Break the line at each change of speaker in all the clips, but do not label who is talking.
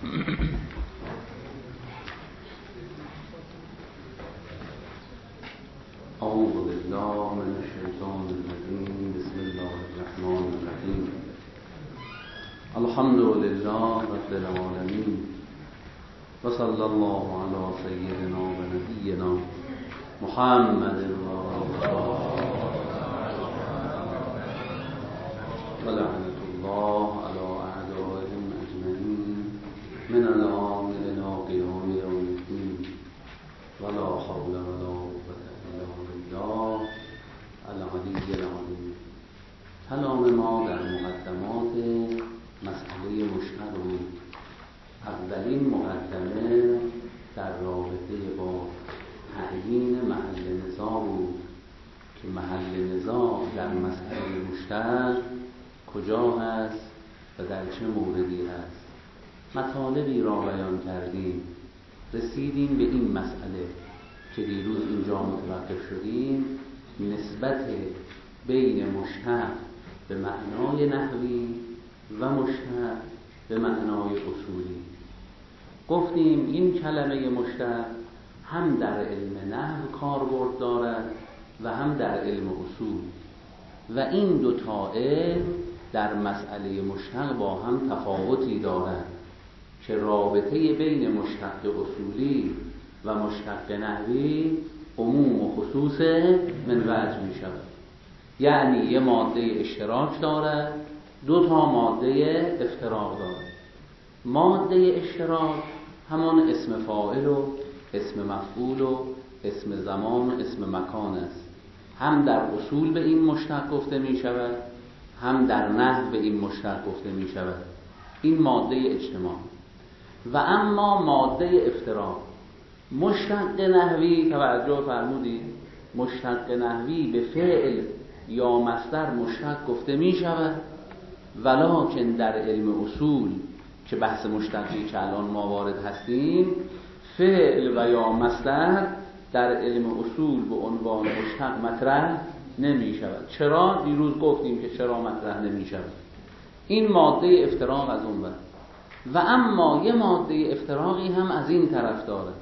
اعوذ بالله من الشیطان الرجیم. بسم الله الرحمن الرحیم. الحمد لله رب العالمین و صلی الله علی سیدنا و نبینا محمد و لعنت الله علی اعدائهم اجمعین من الان الی قیام یوم الدین ولا حول ولا قوة الا بالله العلی العظیم. کلام ما در مقدمات مسئله مشتق بود. اولین مقدمه در رابطه با تعیین محل نزاع بود که محل نزاع در مسئله مشتق کجا هست و در چه موردی هست. مطالبی را بیان کردیم، رسیدیم به این مسئله که دیروز اینجا متوقف شدیم، نسبت بین مشتق به معنای نحوی و مشتق به معنای اصولی. گفتیم این کلمه مشتق هم در علم نحو کاربرد دارد و هم در علم اصول، و این دو تا علم در مسئله مشتق با هم تفاوتی دارند که رابطه بین مشتق اصولی و مشتق نحوی عموم و خصوص من وجه می شود. یعنی یه ماده اشتراک دارد، دو تا ماده افتراق دارد. ماده اشتراک همان اسم فاعل و اسم مفعول و اسم زمان و اسم مکان است. هم در اصول به این مشتق گفته می شود، هم در نحو به این مشتق گفته می شود. این ماده اجتماع. و اما ماده افتراق، مشتق نحوی، توجه فرمودید، مشتق نحوی به فعل یا مصدر مشتق گفته می شود، ولکن در علم اصول که بحث مشتقی که الان ما وارد هستیم، فعل و یا مصدر در علم اصول به عنوان مشتق مطرح نمی شود. چرا؟ دیروز گفتیم که چرا مطرح نمی شود. این ماده افتراق از اون ور. و اما یه ماده افتراقی هم از این طرف داره،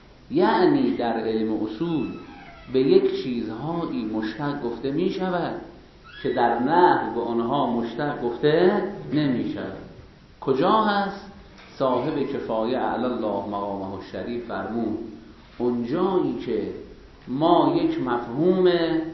یعنی در علم اصول به یک چیزهایی مشتق گفته می شود که در نحو به آنها مشتق گفته نمی شود. کجا هست؟ صاحب کفایه اعلی الله مقامه الشریف فرمود اونجایی که ما یک مفهوم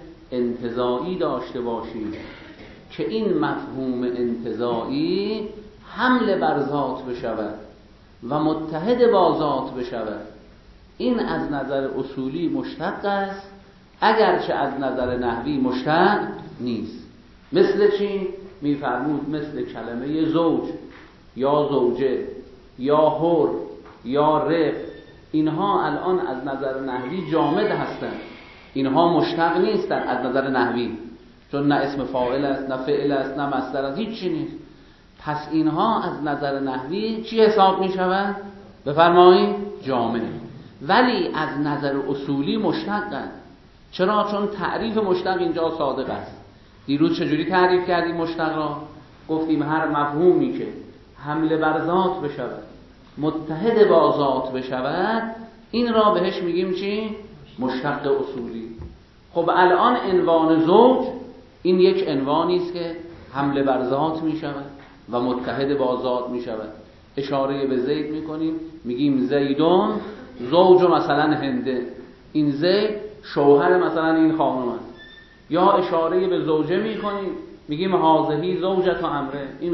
انتزاعی داشته باشیم که این مفهوم انتزاعی حمل بر ذات بشود و متحد با ذات بشود، این از نظر اصولی مشتق است، اگرچه از نظر نحوی مشتق نیست. مثل چی؟ میفرمود مثل کلمه زوج یا زوجه یا حر یا رق، اینها الان از نظر نحوی جامد هستند، اینها مشتق نیستند از نظر نحوی، چون نه اسم فاعل است، نه فعل است، نه مصدر است، هیچ نیست. پس اینها از نظر نحوی چی حساب می شود؟ بفرمایید جامد. ولی از نظر اصولی مشتقند. چرا؟ چون تعریف مشتق اینجا صادق است. دیروز چجوری تعریف کردیم مشتق را؟ گفتیم هر مفهومی که حمله بر ذات بشود، متحد با ذات بشود، این را بهش میگیم چی؟ مشتق اصولی. خب الان عنوان زوج این یک عنوانی است که حمله بر ذات میشود و متحد با ذات میشود. اشاره به زید میکنیم، میگیم زیدون زوج مثلا هنده، این زید شوهر مثلا این خانم است. یا اشاره به زوجه میکنیم، میگیم هازهی زوجت امره، این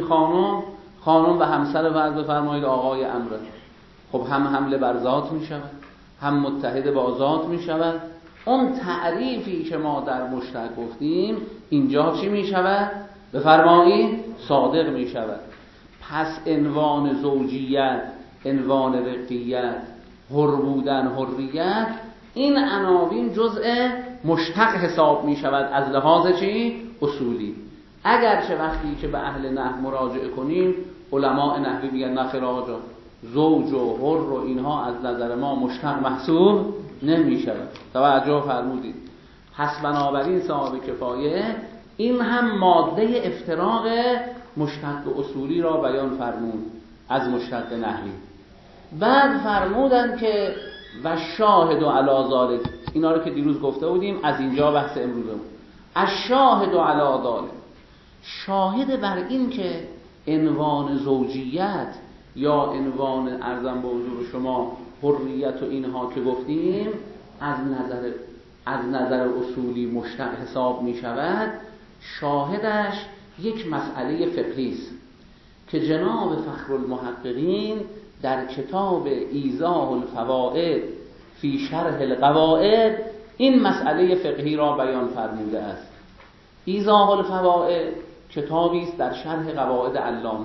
خانم به همسر فرض بفرمایید آقای امره. خب هم حمله بر ذات میشود، هم متحد با ذات میشود. اون تعریفی که ما در مشتق گفتیم اینجا چی میشود؟ بفرمایید صادق میشود. پس عنوان زوجیت، عنوان رقیت، حر بودن، حریت، این عناوین جزء مشتق حساب می شود از لحاظ چی؟ اصولی. اگرچه وقتی که به اهل نحو مراجعه کنیم علماء نحوی میگن نخیر آقا جان، زوج و حر و اینها از نظر ما مشتق محسوب نمی شود. توجه فرمودید. پس بنابراین صاحب کفایه این هم ماده افتراق مشتق اصولی را بیان فرمود از مشتق نحوی. بعد فرمودن که و شاهد و علی ذالک، اینا رو که دیروز گفته بودیم، از اینجا بحث امروزمون. الشاهد و علی ذالک، شاهد بر این که عنوان زوجیت یا عنوان ارزم به حضور شما حریت و اینها که گفتیم از نظر اصولی مشتق حساب می شود. شاهدش یک مسئله فقهی است که جناب فخرالمحققین در کتاب ایضاح الفوائد فی شرح القواعد این مسئله فقهی را بیان فرموده است. ایضاح الفوائد کتابی است در شرح قواعد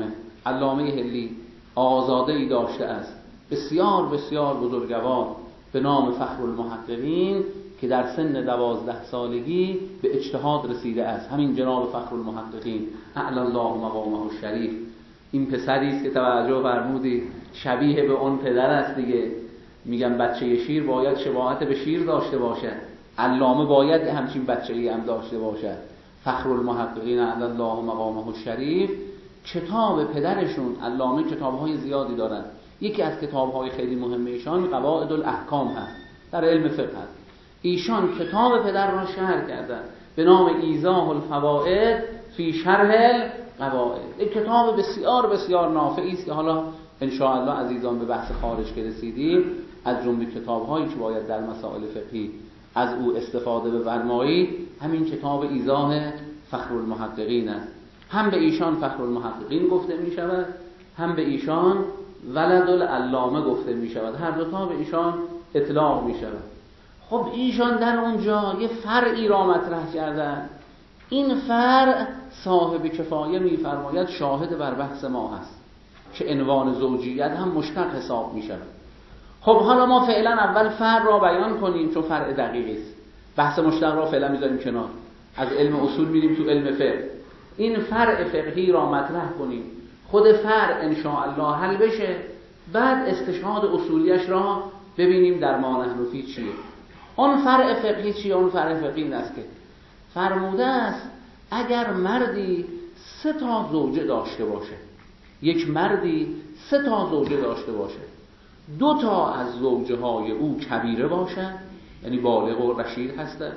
علامه هلی، آزاده‌ای داشته است بسیار بسیار بزرگوار به نام فخرالمحققین که در سن 12 سالگی به اجتهاد رسیده است. همین جناب فخرالمحققین اعلی الله مقامه الشریف، این پسری است که توجه فرمودید شبیه به اون پدر است دیگه. میگن بچه شیر باید شباهت به شیر داشته باشد، علامه باید همچین بچه‌ای هم داشته باشد. فخرالمحققین اعلی الله مقامه الشریف، کتاب پدرشون علامه کتاب‌های زیادی دارن. یکی از کتاب‌های خیلی مهم ایشان قواعد الاحکام هست، در علم فقه هست. ایشان کتاب پدر را شرح کردن به نام ایضاح الفوائد فی شرح القواعد. یک کتاب بسیار بسیار نافعی است که حالا ان شاء الله عزیزان به بحث خارج که رسیدیم از جمله کتاب‌هایی که باید در مسائل فقهی از او استفاده بفرمایید همین کتاب ایضاح فخرالمحققین است. هم به ایشان فخرالمحققین گفته می شود، هم به ایشان ولد العلامه گفته می شود. هر دو تا به ایشان اطلاق می شود. خب ایشان در اونجا یه فرعی را مطرح کردن. این فرع صاحب کفایه می فرماید شاهد بر بحث ما هست که عنوان زوجیت هم مشتق حساب می شود. خب حالا ما فعلا اول فرع را بیان کنیم چون فرع دقیقی است. بحث مشتق را فعلا میذاریم کنار، از علم اصول میریم تو علم فقه. این فرع فقهی را مطرح کنیم، خود فرع ان شاء الله حل بشه، بعد استشهاد اصولیش را ببینیم در ما نحن فی چیه. اون فرع فقهی چیه؟ اون فرع فقهی این است که فرموده است اگر مردی 3 تا زوجه داشته باشه، یک مردی 3 تا زوجه داشته باشه، 2 تا از زوجه های او کبیره باشند یعنی بالغ و رشید هستند،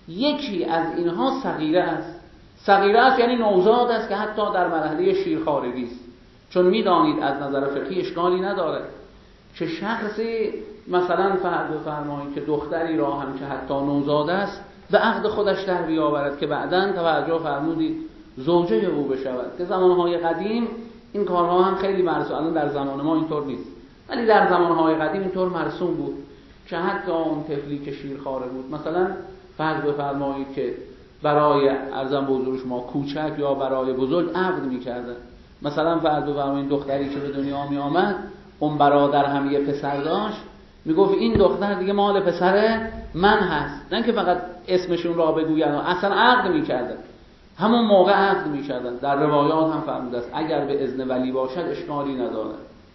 یکی از اینها صغیره است. صغیره است یعنی نوزاد است که حتی در مرحله شیرخوارگی است. چون میدانید از نظر فقهی اشکالی نداره که شخصی مثلا فرض بفرمایید که دختری را هم که حتی نوزاد است به عقد خودش در بیاورد که بعداً توجه فرمودید زوجه او بشود، که زمانهای قدیم این کارها هم خیلی مرسوم، الان در زمان ما اینطور نیست ولی در زمانهای قدیم اینطور مرسوم بود که حتی اون طفلی که شیرخواره بود مثلا فرض بفرمایید که برای ارزم به حضور شما کوچک یا برای بزرگ عقد می‌کردن. مثلا فرض بفرمایید دختری که به دنیا می آمد اون برادر هم یه پسر داشت، میگفت این دختر دیگه مال پسر من هست، نه که فقط اسمشون را بگوین، اصلا عقد می‌کردن، همون موقع عقد می‌کردن. در روایات هم فرموده است اگر به اذن ولی باشد اشکالی نداره،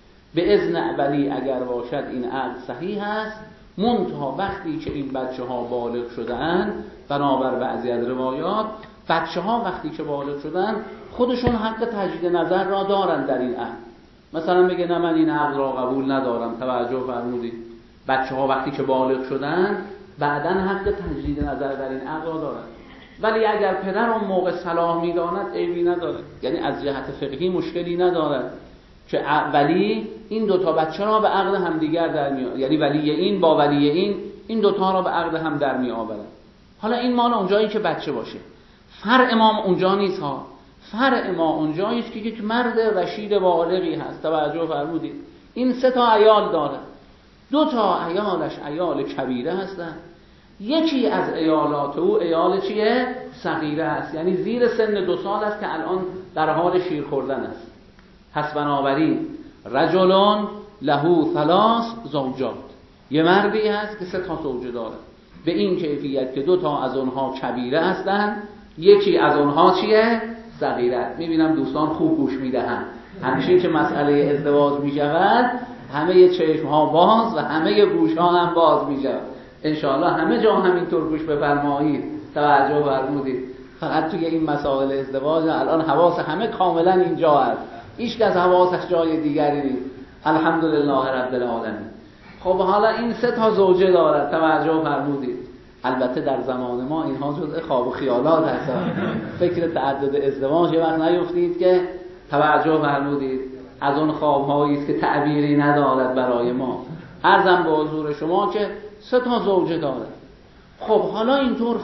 به اذن ولی اگر باشد این عقد صحیح است، منتها وقتی که این بچه‌ها بالغ شدند، بنابر بعضی از روایات بچه‌ها وقتی که بالغ شدند خودشون حق تجدید نظر را دارن در این عقد. مثلا بگه نه من این عقد را قبول ندارم، توجه فرمودید. بچه‌ها وقتی که بالغ شدند بعداً حق تجدید نظر در این عقد را دارن. ولی اگر پدر اون موقع صلاح می‌داند عیبی نداره، یعنی از جهت فقهی مشکلی ندارد که ولی این 2 تا بچه را به عقد همدیگر در میآورد، یعنی ولی این با ولی این 2 تا را به عقد هم در میآورد. حالا این مال اونجایی که بچه باشه. فرع ما اونجا نیست ها. فرع ما اونجایی است که یک مرد رشید بالغی هست، توجه فرمودید. این 3 تا عیال داره، 2 تا عیالش عیال کبیره هستند، یکی از عیالات او عیال چیه؟ صغیره است، یعنی زیر سن 2 سال است که الان در حال شیر خوردن است. پس بنابراین رجلون له 3 زوجات، یه مردی هست که 3 تا زوجه داره، به این کیفیت که 2 تا از اونها کبیره هستند، یکی از اونها چیه؟ صغیره. میبینم دوستان خوب گوش میدهند. همیشه که مسئله ازدواج میشود همه چشم ها باز و همه گوش ها هم باز میشود. انشاءالله همه جا همینطور گوش بفرمایید، توجه فرمودید. فقط توی این مسائل ازدواج الان حواس همه کاملا اینجا هست،
هیچ کس حواسش جای دیگری نیست. الحمدلله رب العالمین. خب حالا این 3 زوجه دارد، توجه فرمودید. البته در زمان ما اینها جزء خواب و خیالات هستند. فکر تعدد ازدواج یه وقت نیفتید که توجه فرمودید از اون خواب‌هایی است که تعبیری ندارد برای ما. عرضم به حضور شما که 3 زوجه دارد. خب حالا اینطور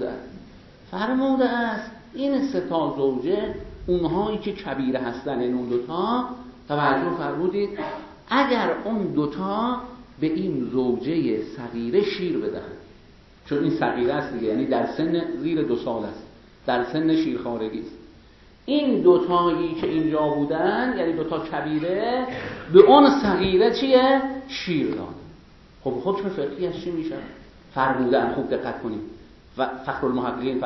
فرموده است این 3 زوجه اونهایی که کبیره هستن، این اون 2 توجه فرمودید اگر اون 2 به این زوجه صغیره شیر بدهند، چون این صغیره است دیگه، یعنی در سن زیر 2 سال است، در سن شیرخوارگی است. این 2 که اینجا بودن، یعنی 2 کبیره، به اون صغیره چیه؟ شیر داد. خب حکم فقهی از چی میشه؟ فرمودن، خوب دقت کنید، و فخرالمحققین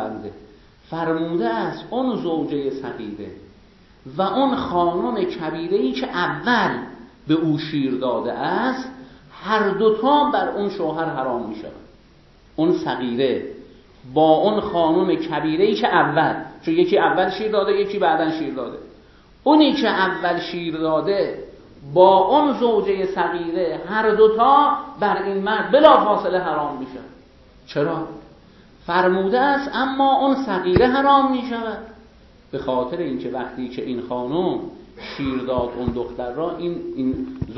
فرموده است اون زوجه صغیره و اون خانم کبیره‌ای که اول به او شیر داده است، هر 2 بر اون شوهر حرام میشه. اون صغیره با اون خانم کبیره‌ای که اول، چون یکی اول شیر داده یکی بعدن شیر داده، اونی که اول شیر داده با اون زوجه صغیره هر 2 بر این مرد بلا فاصله حرام میشه. چرا؟ فرموده است اما اون صغیره حرام میشود به خاطر اینکه وقتی که این خانم شیر داد اون دختر را، این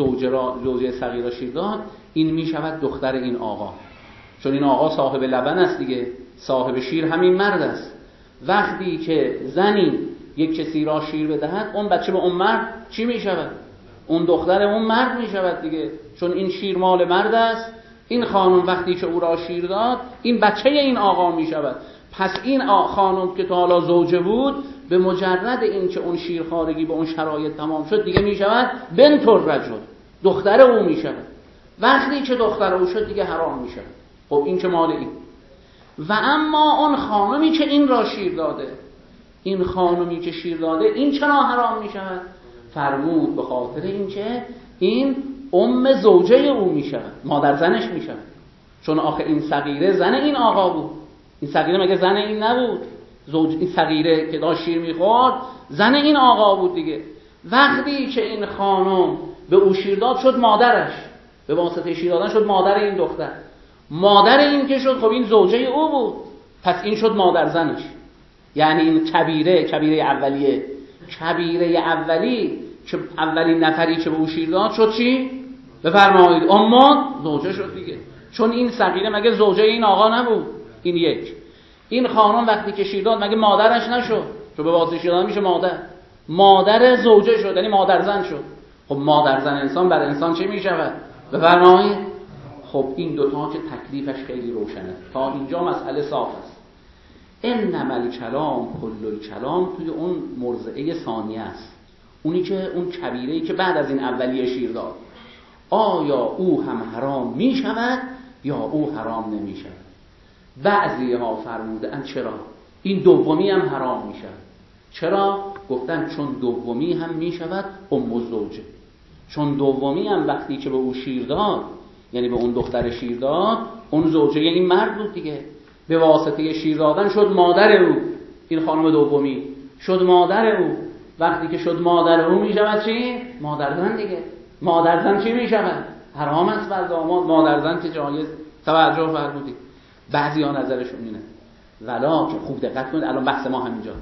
زوجه صغیره شیر داد، این میشود دختر این آقا، چون این آقا صاحب لبن است دیگه، صاحب شیر همین مرد است. وقتی که زنی یک کسی را شیر بدهد، اون بچه به اون مرد چی میشود؟ اون دختر اون مرد میشود دیگه، چون این شیر مال مرد است. این خانم وقتی که او را شیر داد، این بچه این آقا میشود. پس این خانم که تا حالا زوجه بود، به مجرد این که اون شیرخوارگی به اون شرایط تمام شد دیگه میشود بنت الرجل، دختر او میشود. وقتی که دختر او شد دیگه حرام میشود. خب این که مال این. و اما اون خانمی که این را شیر داده، این خانمی که شیر داده، این چرا حرام میشود؟ فرمود به خاطر اینکه این زوجه او میشود، مادر زنش میشود. چون آخه این صغیره زن این آقا بود. این صغیره مگه زن این نبود؟ این صغیره که داشت شیر میخورد زن این آقا بود دیگه. وقتی که این خانم به او شیر داد، شد مادرش، به واسطه شیر دادن شد مادر این دختر. مادر این که شد، خب این زوجه او بود، پس این شد مادر زنش. یعنی این کبیره اولی که اولین نفری که به او شیر داد شد چی؟ بفرمایید زوجه شد دیگه، چون این صغیره مگه زوجه این آقا نبود؟ این یک. این خانم وقتی که شیر داد مگه مادرش نشد؟ چون به واسطه شیر دادن میشه مادر زوجه شد، یعنی مادر زن شد. خب مادر زن انسان بر انسان چی میشود؟ بفرمایید. خب این 2 که تکلیفش خیلی روشنه. تا اینجا مسئله صاف است. انما الکلام کل الکلام توی اون مرضعه ثانیه است، اونی که اون کبیره‌ای که بعد از این اولیه شیر داد، آیا او هم حرام می شود یا او حرام نمی شود؟ بعضی ها فرمودند چرا؟ این دومی هم حرام می شود. چرا؟ گفتن چون دومی هم می شود الزوجه، چون دومی هم وقتی که به او شیر داد، یعنی به اون دختر شیر داد، اون زوجه این مرد بود دیگه، به واسطه شیر دادن شد مادر او. این خانم دومی شد مادر او. وقتی که شد مادر او می شود چی؟ مادر زن دیگه. مادر زن چی می شود؟ حرام است بر داماد. مادر زن که جایز. توجه فرمودید. بعضی ها نظرشون اینه، ولکن خوب دقت کنید، الان بحث ما همینجا،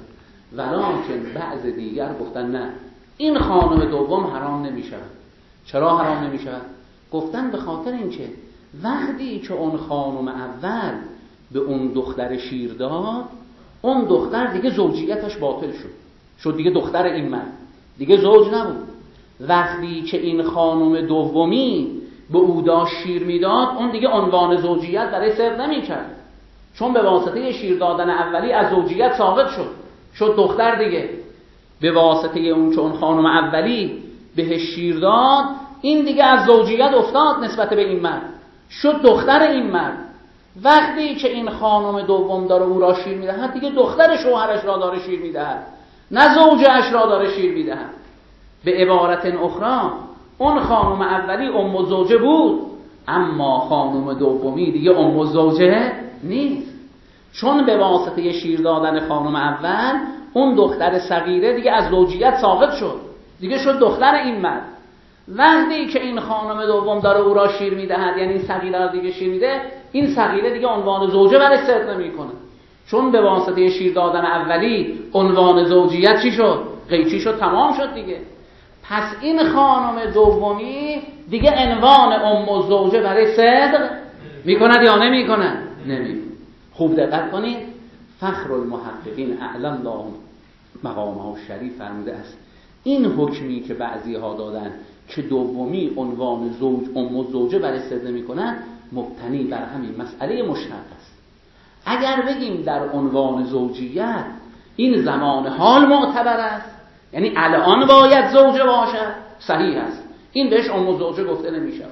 ولکن بعض دیگر گفتن نه، این خانم دوم حرام نمی شود. چرا حرام نمی شود؟ گفتن به خاطر اینکه وقتی که اون خانم اول به اون دختر شیر داد، اون دختر دیگه زوجیتش باطل شد دیگه دختر این مرد، دیگه زوج نبود. وقتی که این خانم دومی به او داشت شیر میداد، اون دیگه عنوان زوجیت برای صرف نمی‌کرد، چون به واسطه شیر دادن اولی از زوجیت ساقط شد دختر دیگه. به واسطه اون که اون خانم اولی بهش شیر داد، این دیگه از زوجیت افتاد نسبت به این مرد، شد دختر این مرد. وقتی که این خانم دوم داره او را شیر میدهد، دیگه دختر شوهرش را داره شیر میدهد، نه زوجش را داره شیر میدهد. به عبارت اخرى، اون خانم اولی زوجه بود، اما خانم دومی دیگه زوجه نیست، چون به واسطه شیر دادن خانم اول اون دختر صغیره دیگه از زوجیت ساقط شد. دیگه شد دختر این مرد. وقتی که این خانم دوم داره او را شیر میدهد، یعنی این صغیره را دیگه شیر میده، این صغیره دیگه عنوان زوجه برای صدق نمیکنه، چون به واسطه شیر دادن اولی عنوان زوجیت چی شد؟ قیچی شد، تمام شد دیگه. پس این خانم دومی دیگه عنوان ام الزوجه برای صدق میکند یا نمیکند؟ نمیکند. خوب دقت کنید، فخر المحققین اعلی الله مقامه شریف فرموده است این حکمی که بعضی ها دادن که دومی عنوان زوج ام الزوجه برای صدق میکنن مبتنی بر همین مسئله مشترک است. اگر بگیم در عنوان زوجیت این زمان حال معتبر است، یعنی الان باید زوجه باشد، صحیح است، این بهش ام الزوجه گفته نمیشه.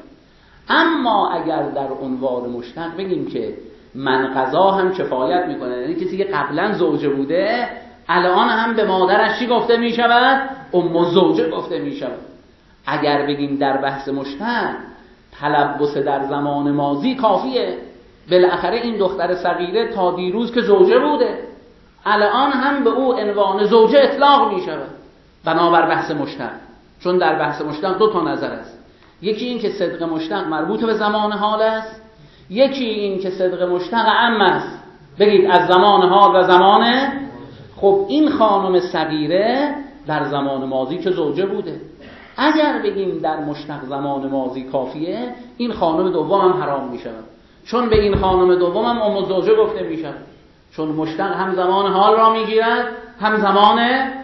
اما اگر در عنوان مشترک بگیم که من قضا هم کفایت میکنه، یعنی کسی که قبلا زوجه بوده الان هم به مادرش چی گفته میشود؟ ام الزوجه گفته میشود. اگر بگیم در بحث مشترک تلبس در زمان ماضی کافیه، بالاخره این دختر صغیره تا دیروز که زوجه بوده الان هم به او عنوان زوجه اطلاق میشود بنابر بحث مشترک. چون در بحث مشترک دو تا نظر است، یکی این که صدق مشترک مربوط به زمان حال است، یکی این که صدق مشترک عام است، بگید از زمان حال و زمان. خب این خانم صغیره در زمان ماضی که زوجه بوده، اگر بگیم در مشتق زمان ماضی کافیه، این خانم دوم هم حرام می شود، چون به این خانم دوم هم ام الزوجه گفته می شود، چون مشتق هم زمان حال را می گیرد هم زمان،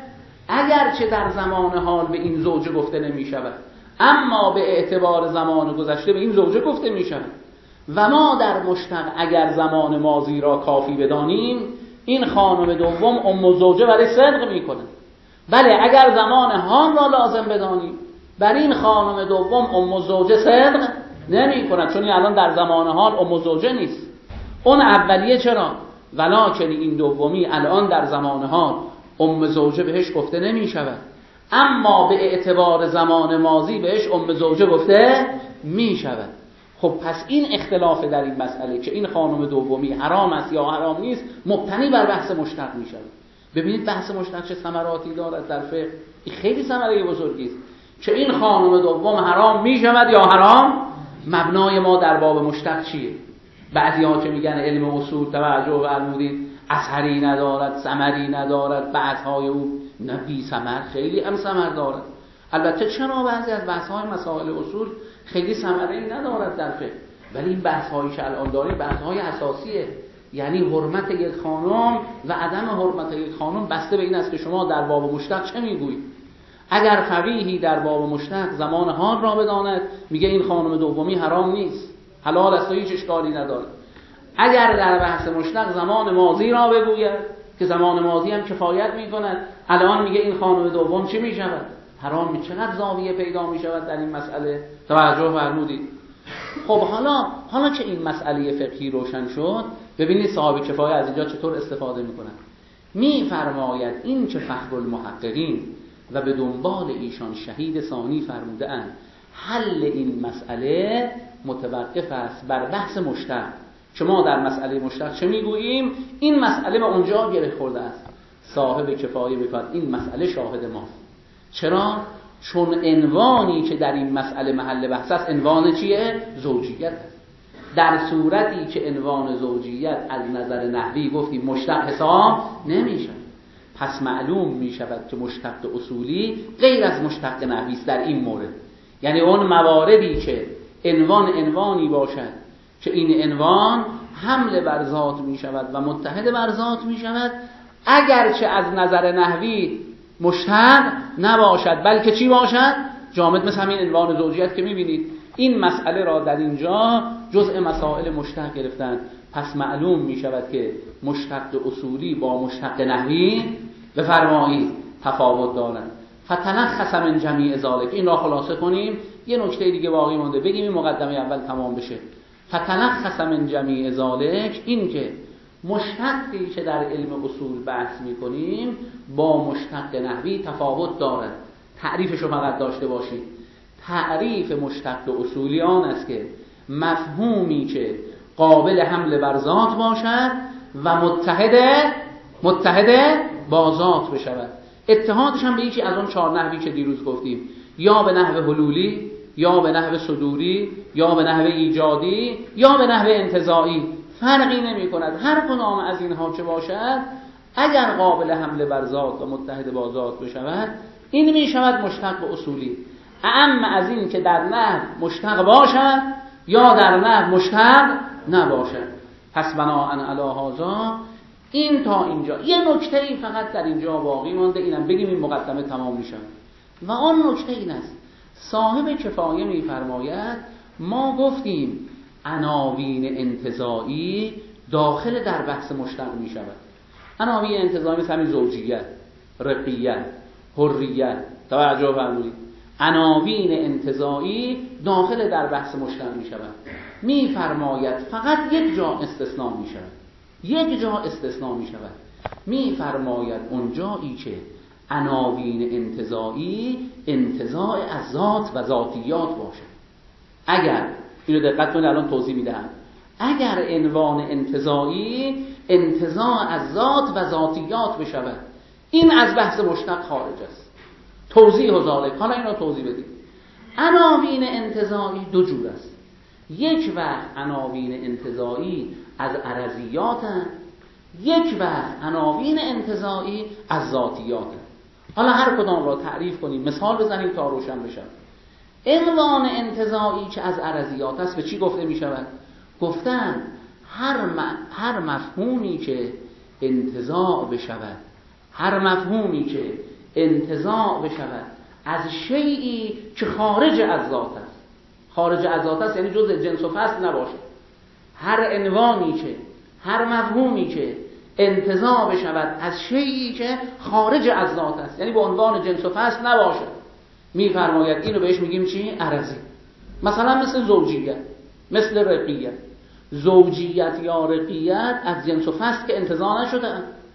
اگرچه در زمان حال به این زوجه گفته نمی شود اما به اعتبار زمان گذشته به این زوجه گفته می شود. و ما در مشتق اگر زمان ماضی را کافی بدانیم این خانم دوم ام الزوجه برای صدق می کنه. بله اگر زمان حال را لازم بدانیم بر این خانم دوم ام الزوجه صدق نمی کند، چون الان در زمان حال ام الزوجه نیست. اون اولیه چرا؟ ولکن این دومی الان در زمان حال ام زوجه بهش گفته نمی شود، اما به اعتبار زمان ماضی بهش ام زوجه گفته می شود. خب پس این اختلاف در این مسئله که این خانم دومی حرام است یا حرام نیست مبتنی بر بحث مشتق می شود. ببینید بحث مشتق چه ثمراتی دارد در فقه، این خیلی ثمره بزرگی است که این خانم دوم حرام می شود یا حرام. مبنای ما در باب مشتق چیه؟ بعضی ها که میگن علم اصول توجه فرمودید اثری ندارد، ثمری ندارد، بحث‌های او نه بی ثمر، خیلی هم ثمر دارد. البته چرا بعضی از بحث‌های مسائل اصول خیلی ثمری ندارد در فقه، ولی این بحث‌هایی که الان داریم بحث‌های اساسیه، یعنی حرمت یک خانم و عدم حرمت یک خانم بسته به این است که شما در باب مشتق چه میگویید. اگر فقیهی در باب مشتق زمان حال را بداند میگه این خانم دومی حرام نیست، حلال است و هیچ اشکالی نداره. اگر در بحث مشتق زمان ماضی را بگوید که زمان ماضی هم کفایت میکند، الان میگه این خانم دوم چی میشود؟ حرام می. چقدر زاویه پیدا میشود در این مسئله، توجه فرمودید. خب حالا که این مسئله فقهی روشن شد، ببینید صاحب کفایه از اینجا چطور استفاده میکنن. میفرماید این که فخر المحققین و به دنبال ایشان شهید ثانی فرموده اند حل این مسئله متوقف است بر بحث مشتق. که ما در مسئله مشتق چه میگوییم؟ این مسئله به اونجا گره خورده است. صاحب کفایه میگوید این مسئله شاهد ماست. چرا؟ چون عنوانی که در این مسئله محل بحث است عنوان چیه؟ زوجیت است. در صورتی که عنوان زوجیت از نظر نحوی گفتیم مشتق حساب نمیشه، پس معلوم میشود که مشتق اصولی غیر از مشتق نحوی است در این مورد. یعنی اون مواردی که عنوانی باشد که این عنوان حمل بر ذات می شود و متحد بر ذات می شود، اگرچه از نظر نحوی مشتق نباشد بلکه چی باشد؟ جامد، مثل همین عنوان زوجیت که می بینید این مسئله را در اینجا جزء مسائل مشتق گرفتند. پس معلوم می شود که مشتق اصولی با مشتق نحوی بفرمایید تفاوت دارند. فتلخص من جمیع ذالک، این را خلاصه کنیم، یه نکته دیگه باقی مونده بگیم این مقدمه اول تمام بشه. فتلخص من جمیع ذالک، این که مشتقی که در علم اصول بحث میکنیم با مشتق نحوی تفاوت دارد. تعریفشو فقط داشته باشید. تعریف مشتق اصولی آن است که مفهومی که قابل حمل بر ذات باشد و متحد با ذات بشود. اتحادش هم به یکی از اون 4 نحوی که دیروز گفتیم، یا به نحو حلولی، یا به نحو صدوری، یا به نحو ایجادی، یا به نحو انتزاعی، فرقی نمی کند. هر کدام از اینها که باشد اگر قابل حمله بر ذات و متحد با ذات بشود، این می شود مشتق اصولی. اعم از این که در نحو مشتق باشد یا در نحو مشتق نباشد. پس بناءً علی هذا این تا اینجا. یه نکته ای فقط در اینجا باقی مانده، اینم بگیم این مقدمه تمام میشه. و آن نکته این است، صاحب کفایه میفرماید ما گفتیم عناوین انتزاعی داخل در بحث مشتق می شود. عناوین انتزاعی مثل همین زوجیت، رقیت، حریت، توجه فرمودید. عناوین انتزاعی داخل در بحث مشتق می شود. می فرماید فقط یک جا استثناء می شود. یک جا استثناء می شود. می فرماید اونجایی که عناوین انتزاعی انتزاع از ذات و ذاتیات باشد. اگر اینو دقت کنید، الان توضیح میدم. اگر عنوان انتزاعی انتزاع از ذات و ذاتیات بشود، این از بحث مشتق خارج است. توضیح و ذالک. حالا اینو توضیح بدید. عناوین انتزاعی دو جور است. یک وقت عناوین انتزاعی از عرضیات هست، یک وقت عناوین انتزاعی از ذاتیات هست. حالا هر کدام را تعریف کنیم، مثال بزنیم تا روشن بشه. عنوان انتزاعی که از عرضیات است به چی گفته می شود؟ گفتن هر مفهومی که انتزاع بشود، هر مفهومی که انتزاع بشود از شیئی که خارج از ذات است. خارج از ذات است یعنی جزء جنس و فصل نباشه. هر عنوانی که، هر مفهومی که انتزاع بشود از شیئی که خارج از ذات است، یعنی به عنوان جنس و فصل نباشه، میفرماید اینو بهش میگیم چی؟ عرضی. مثلا مثل زوجیت، مثل رقیت. زوجیت یا رقیت از جنس و فصل که انتزاع نشده.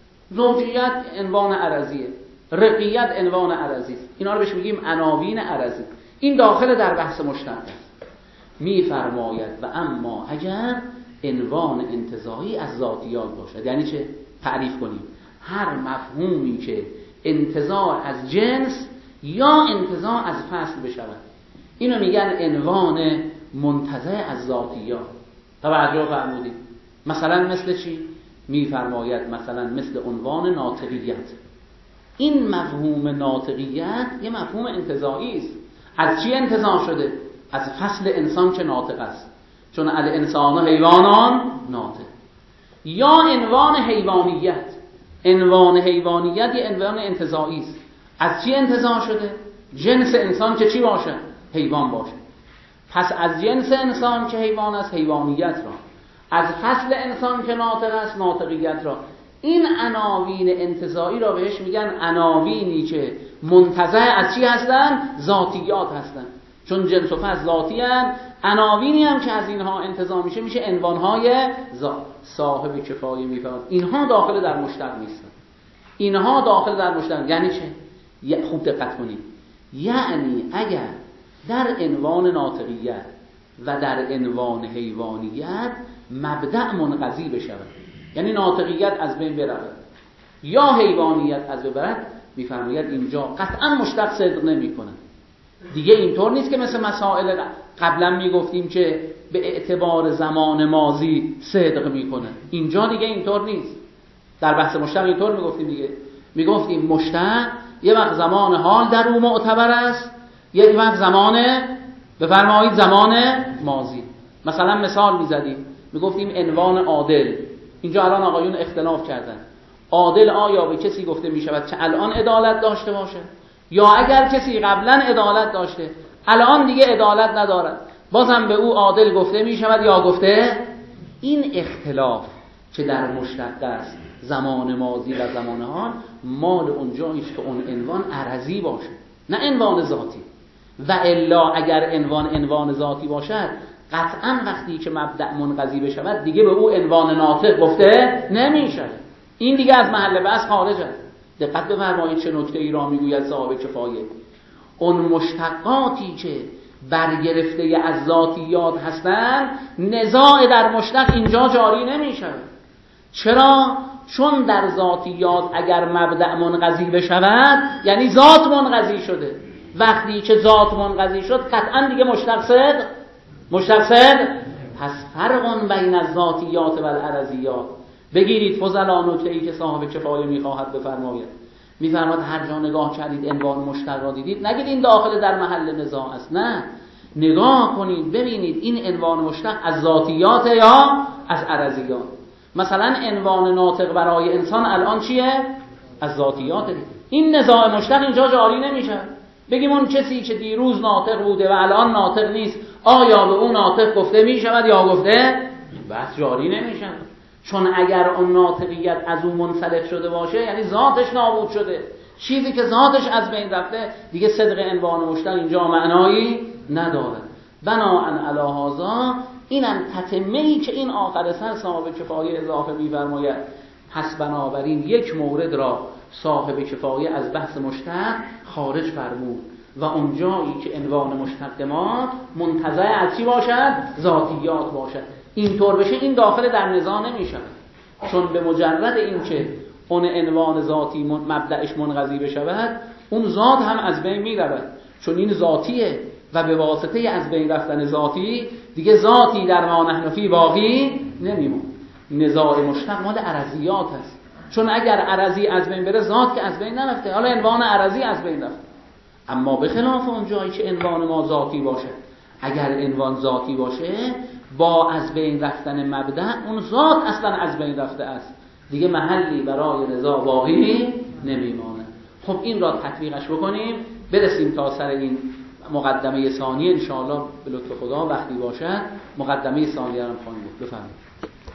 زوجیت عنوان عرضیه، رقیت عنوان عرضی است. اینا رو بهش میگیم عناوین عرضی. این داخل در بحث مشتق است. میفرماید و اما اگر عنوان انتزاعی از ذاتیات باشد، یعنی چه؟ تعریف کنیم. هر مفهومی که انتزاع از جنس یا انتزاع از فصل بشود، اینو میگن عنوان منتزع از ذاتیات. توجه فرمودید. مثلا مثل چی؟ میفرماید مثلا مثل عنوان ناطقیت. این مفهوم ناطقیت یه مفهوم انتزاعی است. از چی انتزاع شده؟ از فصل انسان که ناطق است، چون الانسان حیوانان ناطق. یا عنوان حیوانیت. عنوان حیوانیت یه عنوان انتزاعی است. از چی انتزاع شده؟ جنس انسان که چی باشه؟ حیوان باشه. پس از جنس انسان که حیوان است حیوانیت را، از فصل انسان که ناطق است ناطقیت را. این عناوین انتزاعی را بهش میگن عناوینی که منتزع از چی هستن؟ ذاتیات هستن. چون جنس و فصل ذاتی هستن، عناوینی هم که از اینها انتزاع میشه عنوانهای ذات. صاحب کفایه میفرماید اینها داخل در مشتق نیستن. اینها داخل در مشتق یعنی چه؟ خوب دقت کنید. یعنی اگر در عنوان ناطقیت و در عنوان حیوانیت مبدأ منقضی بشود، یعنی ناطقیت از بین برود یا حیوانیت از بین برد، میفرماید اینجا قطعا مشتق صدق نمیکنه. دیگه اینطور نیست که مثل مسائل قبلا میگفتیم که به اعتبار زمان ماضی صدق میکنه. اینجا دیگه اینطور نیست. در بحث مشتق اینطور میگفتیم دیگه. میگفتیم مشتق یه وقت زمان حال در او معتبر است، یک وقت زمان بفرمایید زمان ماضی. مثلا مثال میزدیم، میگفتیم عنوان عادل. اینجا الان آقایون اختلاف کردن. عادل آیا به کسی گفته میشود که الان عدالت داشته باشه، یا اگر کسی قبلا عدالت داشته الان دیگه عدالت ندارد بازم به او عادل گفته میشود یا گفته؟ این اختلاف که در مشتق است، زمان ماضی و زمان حال، مال اونجاییست که اون عنوان عرضی باشه نه عنوان ذاتی. و الا اگر عنوان ذاتی باشد قطعا وقتی که مبدأ منقضی بشود دیگه به او عنوان ناطق گفته نمیشه. این دیگه از محل بحث خارج است. دقت بفرمایید چه نکته ای را میگوید صاحب کفایه. اون مشتقاتی که برگرفته از ذاتیات هستند، نزاع در مشتق اینجا جاری نمیشه. چرا؟ چون در ذاتیات اگر مبدأ منقضی بشود یعنی ذات منقضی شده. وقتی که ذات منقضی شد قطعا دیگه مشتق صدق. پس فرق بین الذاتیات و العرضیات. بگیرید فضلا نکته‌ای که صاحب کفایه میخواهد بفرماید. میفرماد هر جا نگاه کردید عنوان مشتق را دیدید، نگید این داخل در محل نزاع است، نه، نگاه کنید ببینید این عنوان مشتق از ذاتیات یا از عرضیات. مثلا عنوان ناطق برای انسان الان چیه؟ از ذاتیات. این نزاع مشتق اینجا جاری نمیشه. بگیم اون کسی که دیروز ناطق بوده و الان ناطق نیست، آیا به اون ناطق گفته میشود یا گفته؟ بحث جاری نمیشه. چون اگر اون ناطقیت از اون منسلخ شده باشه یعنی ذاتش نابود شده. چیزی که ذاتش از بین رفته دیگه صدق عنوان مشتق اینجا معنایی نداره. بناءً علی هذا اینم تتمه‌ای که این آخر سر صاحب کفایه اضافه می‌فرماید. پس بنابراین یک مورد را صاحب کفایه از بحث مشتق خارج فرمود و اون جایی که عنوان مشتق ما منتزع از چی باشد؟ ذاتیات باشد. اینطور بشه این داخل در نزاع نمیشه، چون به مجرد این که اون عنوان ذاتی مبدأش منقضی بشود اون ذات هم از بین میرود، چون این ذاتیه و به واسطه از بین رفتن ذاتی دیگه ذاتی در ما نحن فی باقی نمیمونه. نزاع مشتق مال عرضیات هست، چون اگر عرضی از بین بره ذات که از بین نرفته، حالا عنوان عرضی از بین رفته. اما به خلاف اون جایی که عنوان ما ذاتی باشه، اگر عنوان ذاتی باشه با از بین رفتن مبدأ اون ذات اصلا از بین رفته است، دیگه محلی برای نزاع باقی نمیمانه. خب این را تطبیقش بکنیم برسیم تا سر این مقدمه ثانیه انشاءالله به لطف خدا وقتی باشد مقدمه ثانیه رو خواهیم بود. بفرمایید.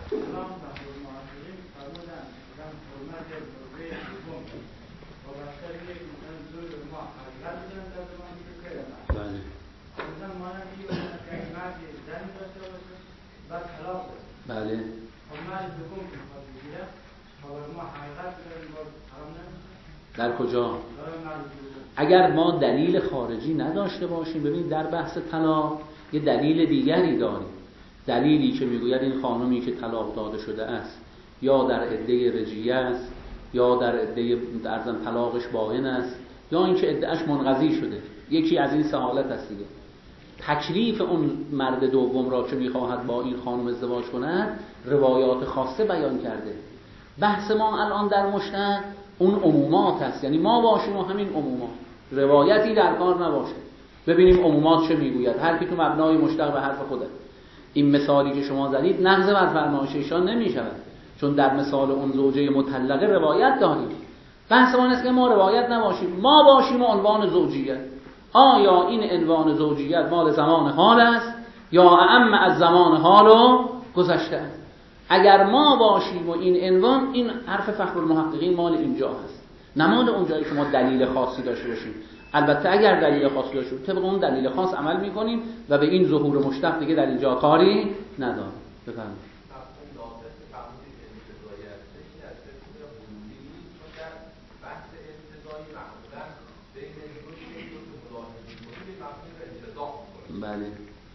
بله. در کجا؟ اگر ما دلیل خارجی نداشته باشیم، ببینید در بحث طلاق یه دلیل دیگری داریم، دلیلی که میگوید این خانمی که طلاق داده شده است یا در عده رجیه است یا در عده درزن طلاقش باین است یا اینکه عده‌اش منقضی شده، یکی از این سه حالت است دیگه. تکلیف اون مرد دوم را که میخواهد با این خانم ازدواج کند روایات خاصه بیان کرده. بحث ما الان در مشتق اون عمومات هست، یعنی ما باشیم و همین عمومات، روایتی در کار نباشه. ببینیم عمومات چه میگوید، هر کی تو مبنای مشتق به حرف خوده. این مثالی که شما زدید نقض بر فرمایش ایشان نمیشود، چون در مثال اون زوجه مطلقه روایت داریم. بحث ما است که ما روایت نباشیم، ما باشیم و عنوان زوجیت. آیا این عنوان زوجیت مال زمان حال است یا اعم از زمان حال و گذشته است؟ اگر ما باشیم و این عنوان، این حرف فخر المحققین مال اینجا هست، نه مال اون جایی که ما دلیل خاصی داشته باشیم. البته اگر دلیل خاصی داشته باشیم طبق اون دلیل خاص عمل میکنیم و به این ظهور مشتق دیگه در اینجا کاری نداره. بفرمایید. بله.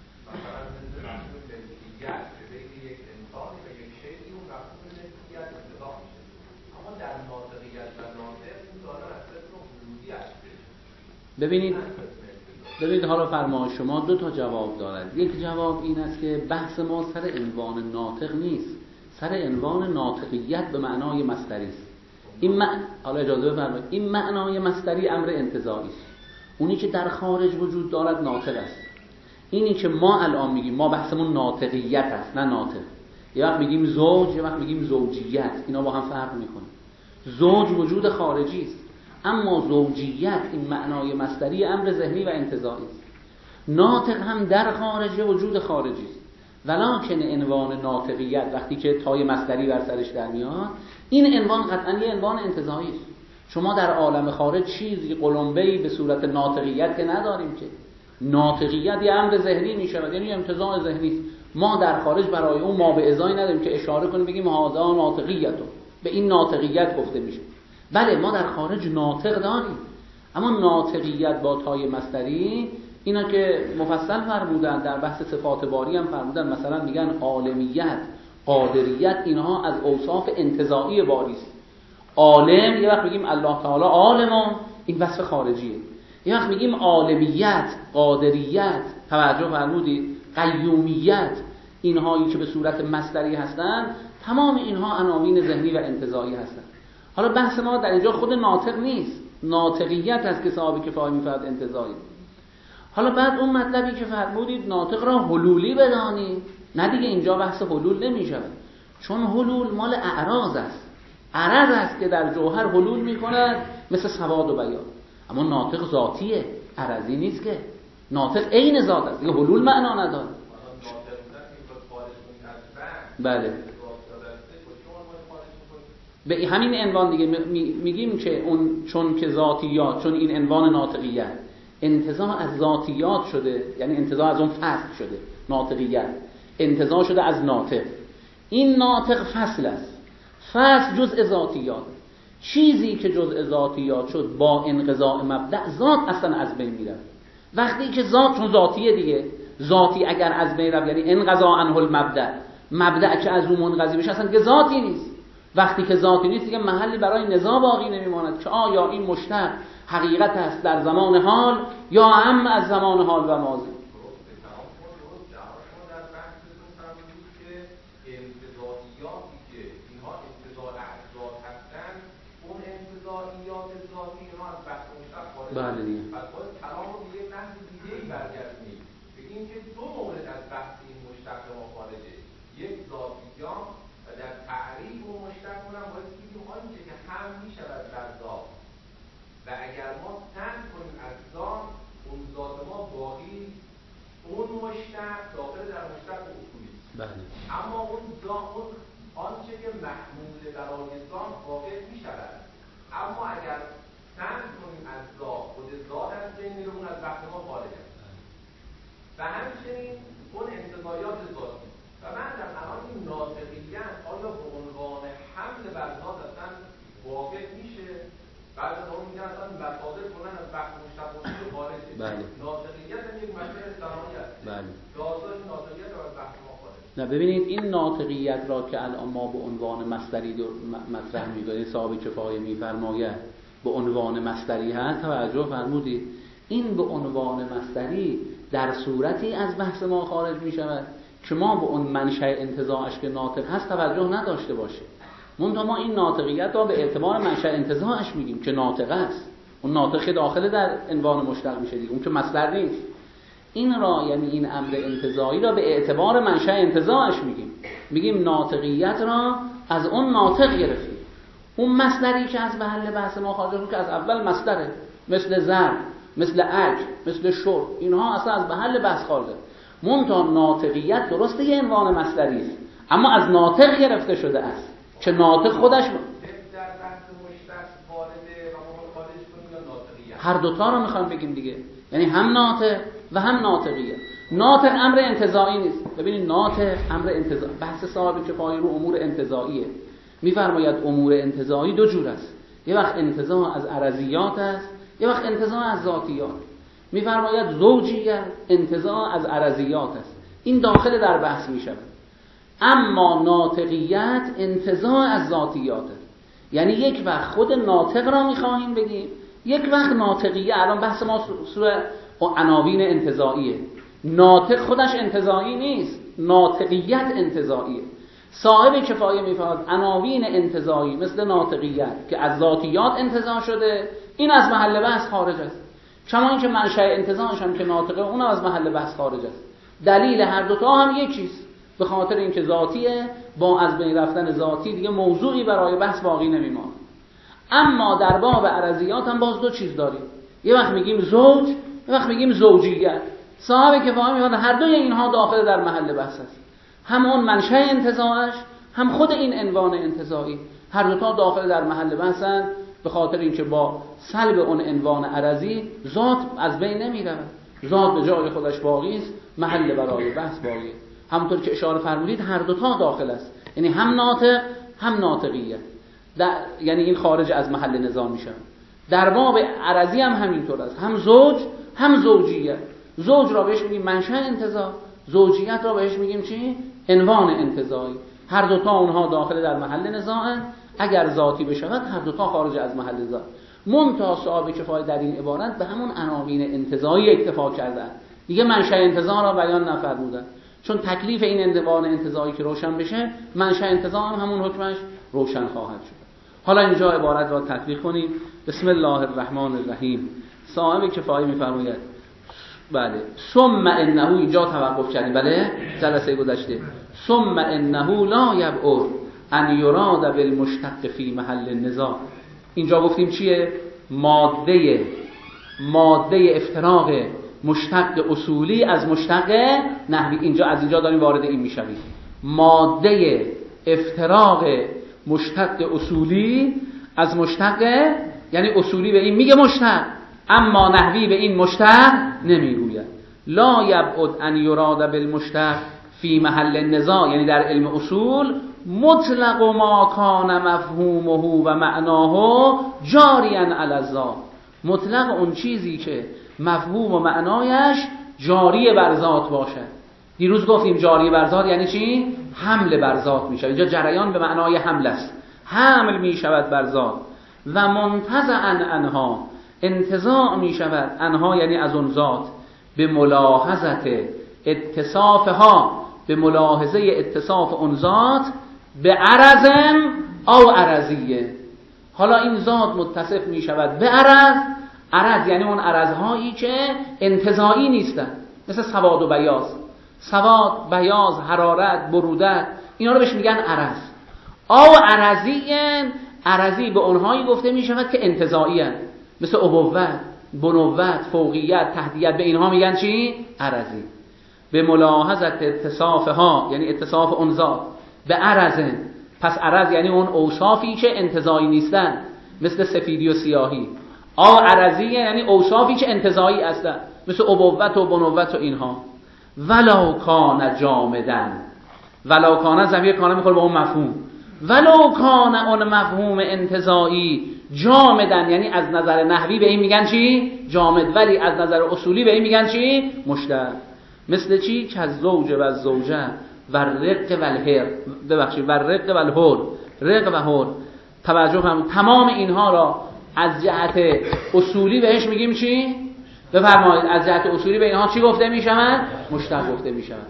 ببینید حالا فرمایش شما دو تا جواب دارد. یک جواب این است که بحث ما سر عنوان ناطق نیست، سر عنوان ناطقیت به معنای مصدری است. حالا اجازه بفرمایید، این معنای مصدری امر انتزاعی است. اونی که در خارج وجود دارد ناطق است. اینی که ما الان میگیم، ما بحثمون ناطقیت است نه ناطق. یه وقت میگیم زوج، یه وقت میگیم زوجیت، اینا با هم فرق میکنه. زوج وجود خارجی است، اما زوجیت این معنای مصدری امر ذهنی و انتزاعی است. ناطق هم در خارج وجود خارجی است، ولکن عنوان ناطقیت وقتی که تای مصدری بر سرش در میاد، این عنوان قطعا یه عنوان انتزاعی است. شما در عالم خارج چیزی قلمبه‌ای به صورت ناطقیت که نداریم که. ناطقیت یه امر ذهنی میشود، یعنی انتزاع ذهنی است. ما در خارج برای اون ما به ازای نداریم که اشاره کنیم بگیم هذا ناطقیتو، به این ناطقیت گفته میشه. بله ما در خارج ناطق داریم، اما ناطقیت با تای مصدری اینا که مفصل فرمودن در بحث صفات باری هم فرمودن، مثلا میگن عالمیت قادریت، اینها از اوصاف انتزاعی باری است. عالم، یه وقت میگیم الله تعالی عالم، این وصف خارجیه. یه وقت میگیم عالمیت، قادریت، توجه فرمودید، قیومیت، اینهایی که به صورت مصدری هستن، تمام اینها عناوین ذهنی و انتزاعی هستن. حالا بحث ما در اینجا خود ناطق نیست، ناطقیت از که صاحب کفایه میفرد انتزاعی. حالا بعد اون مطلبی که فرمودید ناطق را حلولی بدانید، نه دیگه اینجا بحث حلول نمیشه، چون حلول مال اعراض است. عرض است که در جوهر حلول میکند مثل سواد و بیان، اما ناطق ذاتیه، عرضی نیست که. ناطق عین ذات است، یه حلول معنا نداره. بله، به همین عنوان دیگه میگیم که اون چون که ذاتیات، چون این عنوان ناطقیت انتزاع از ذاتیات شده، یعنی انتزاع از اون فصل شده، ناطقیت انتزاع شده از ناطق. این ناطق فصل است، فصل جزء ذاتیات. چیزی که جزء ذاتیات شد با انقضاء مبدأ، ذات اصلا از بین میره. وقتی که ذات چون ذاتیه دیگه، ذاتی اگر از بین رفت یعنی انقضاء عنه المبدأ، مبدأ که از اون منقضی بشه اصلا که ذاتی نیست. وقتی که ذاتی نیست دیگه محلی برای نزاع باقی نمیماند که آیا این مشتق حقیقت است در زمان حال یا هم از زمان حال و ماضی. بله دیگه.
پس باید کلام رو به یک نحو دیگه‌ای برگردونیم، بگیم که دو مورد از بحث این مشتق ما خارجه، یک ذاتیات و در تعریف و مشتق اونم باید بگیم آنچه که هم میشود در ذات و اگر ما تن کنیم از ذات، اون ذات ما باقی، اون مشتق داخل در مشتق اصولی.
بله.
اما اون ذات، آنچه که محمول برای ذات واقع میشود، اما اگر تن کنیم از ذات، خود ذات از بین میره، اون از بحث ما خارج است. و همچنین اون انتزاعیات ذاتی. و من در الان این ناطقیت آیا به عنوان حمل بر ذات اصلا واقع میشه؟ بعد از اون میگن اصلا مصادر کنن از بحث مشتق خارجه.
بله.
ناطقیت هم یک مسئله صناعی است.
بله.
داستان ناطقیت از بحث ما خارج.
نه ببینید این ناطقیت را که الان ما به عنوان مصدری مطرح می‌کنیم، صاحب کفایه می‌فرماید به عنوان مصدری هست، توجه فرمودید این به عنوان مصدری در صورتی از بحث ما خارج می‌شود که ما به اون منشأ انتزاعش که ناطق هست توجه نداشته باشه. منتها ما این ناطقیت را به اعتبار منشأ انتزاعش میگیم که ناطق است، اون ناطق داخل در عنوان مشتق میشه دیگه، اون که مصدر نیست. این را یعنی این امر انتزاعی را به اعتبار منشأ انتزاعش میگیم ناطقیت را از اون ناطق گرفتیم. اون مصدری که از محل بحث ما خارج میشه که از اول مصدره، مثل زر، مثل اجر، مثل شرب، اینها اصلا از محل بحث خارجه. منتها ناطقیت درسته یه عنوان مصدری است، اما از ناطق گرفته شده است که ناطق خودش
در بحث مشتق وارده و ما خارج کنیم یا ناطقیت.
هر دوتا رو میخوام بگیم دیگه، یعنی هم ناطق و هم ناطقیه. ناطق امر انتزاعی نیست. ببینید ناطق امر انتزاعی، بحث صاحب کفایه رو امور انتزاعیه. میفرماید امور انتزاعی دو جور است، یه وقت انتزاع از عرضیات است، یه وقت انتزاع از ذاتیات. میفرماید زوجیت انتزاع از عرضیات است، این داخل در بحث میشه. اما ناطقیت انتزاع از ذاتیات است، یعنی یک وقت خود ناطق را میخواهیم بگیم، یک وقت ناطقیه. الان بحث ما سوره عناوین انتزاعیه. ناطق خودش انتزاعی نیست، ناطقیت انتزاعیه. صاحب کفایه میفرماید عناوین انتزاعی مثل ناطقیت که از ذاتیات انتزاع شده، این از محل بحث خارج است. کما اینکه منشأ انتزاعش هم که ناطقه، اون از محل بحث خارج است. دلیل هر دوتا هم یکیست، به خاطر اینکه ذاتیه، با از بین رفتن ذاتی دیگه موضوعی برای بحث باقی نمیمونه. اما در باب عرضیات هم باز دو چیز داریم، یه وقت میگیم زوج، یه وقت میگیم زوجیت. صاحب کفایه میفرماید هر دوی اینها داخل در محل بحث است، هم اون منشأ انتزاعش، هم خود این عنوان انتزاعی، هر دوتا داخل در محل بحثن. به خاطر اینکه با سلب اون عنوان عرضی ذات از بین نمیره، ذات به جای خودش باقی است، محل برای بحث باقی. همونطور که اشاره فرمودید هر دوتا داخل است، یعنی هم ناطق هم ناطقیه، یعنی این خارج از محل نزاع میشه. در باب عرضی هم همینطور است، هم زوج هم زوجیه. زوج را بهش میگیم منشأ انتزاع، زوجیت را بهش میگیم چی؟ عنوان انتزاعی. هر دوتا اونها داخل در محل نزاعن، اگر ذاتی بشود هر دوتا خارج از محل نزاع. منتها صاحب کفایه در این عبارت به همون عناوین انتزاعی اکتفا کردن، دیگه منشأ انتزاع را بیان نفرمودن، چون تکلیف این عنوان انتزاعی که روشن بشه، منشأ انتزاع هم همون حکمش روشن خواهد شد. حالا اینجا عبارت را تطبیق کنیم. بسم الله الرحمن الرحیم. صاحب کفایه می‌فرماید بله ثم انه، اینجا توقف کردیم بله جلسه گذشته، ثم انه لا یبعد ان یراد بالمشتق فی محل النزاع. اینجا گفتیم چیه؟ ماده افتراق مشتق اصولی از مشتق نحوی. اینجا از اینجا داریم وارد این میشویم. ماده افتراق مشتق اصولی از مشتق، یعنی اصولی به این میگه مشتق، اما نحوی به این مشتق نمیگوید. لا یبعد ان یراد بالمشتق فی محل النزاع، یعنی در علم اصول مطلق ما کان مفهومه و معناه جاریا علی الذات، مطلق اون چیزی که مفهوم و معنایش جاری بر ذات باشد. دیروز گفتیم جاری بر ذات یعنی چی؟ حمل بر ذات میشه. اینجا جریان به معنای حمل است، حمل میشود بر ذات. و منتزعا انها، انتزاع میشود انها یعنی از اون ذات، به ملاحظت اتصافها، به ملاحظه اتصاف اون ذات به عرضم او عرضیه. حالا این ذات متصف می شود به عرض یعنی اون عرضهایی که انتزاعی نیستن، مثل سواد و بیاض. سواد، بیاض، حرارت، برودت، اینا رو بهش میگن عرض. او عرضی به اونهایی گفته می شود که انتزاعی هستند، مثل ابوت، بنوت، فوقیت، تحدیت، به اینها میگن چی؟ عرضی. به ملاحظت اتصافها یعنی اتصاف اون ذات به عرض. پس عرض یعنی اون اوصافی که انتزاعی نیستن، مثل سفیدی و سیاهی. عرضی یعنی اوصافی که انتزاعی هستن، مثل ابوت و بنوت و اینها. ولو کان جامدن، ولو کان ضمیر کان میخوره به اون مفهوم، ولو کان اون مفهوم انتزاعی جامدن، یعنی از نظر نحوی به این میگن چی؟ جامد، ولی از نظر اصولی به این میگن چی؟ مشتق. مثل چی؟ که از زوج و از زوجه و رق و الهر، ببخشید و رق و الهر، رق و هر. توجه هم تمام اینها را از جهت اصولی بهش میگیم چی؟ بفرمایید از جهت اصولی به اینها چی گفته میشوند؟ مشتق گفته میشوند.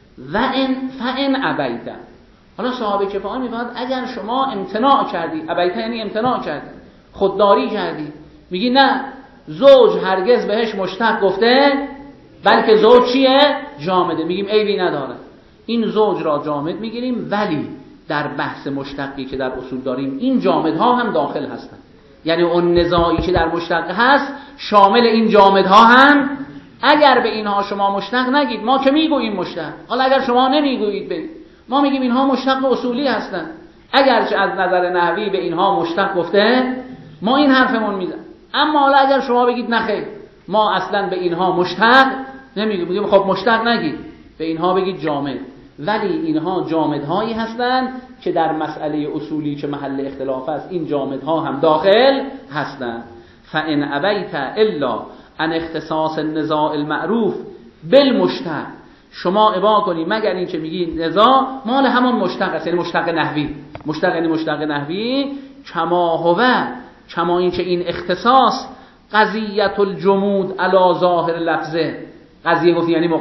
فان ابیت، حالا صاحب کفایه میفرماید اگر شما امتناع کردی، ابیت یعنی امتناع کردی، خودداری کردی، میگی نه زوج هرگز بهش مشتق گفته، بلکه زوج چیه؟ جامده. میگیم عیبی نداره، این زوج را جامد میگیریم، ولی در بحث مشتقی که در اصول داریم این جامدها هم داخل هستن، یعنی اون نزاعی که در مشتق هست شامل این جامدها هم. اگر به اینها شما مشتق نگید، ما که میگوییم مشتق، حالا اگر شما نمیگویید ما میگیم اینها مشتق اصولی هستن، اگرچه از نظر نحوی به اینها مشتق گفته ما این حرفمون میزن. اما حالا اگر شما بگید نخیر ما اصلا به اینها مشتق نمیگیم، میگیم خب مشتق نگید، به اینها بگید جامد، ولی اینها جامدهایی هستند که در مسئله اصولی که محل اختلاف است این جامدها هم داخل هستند. فان ابیت الا ان اختصاص النزاع المعروف بالمشتق، شما ابا کنی مگر این که میگی نزاع مال همون مشتق است، یعنی مشتق نحوی. مشتق یعنی مشتق نحوی. کما هو، کما این که این اختصاص قضیت الجمود علی ظاهر لفظه، قضیه گفتی یعنی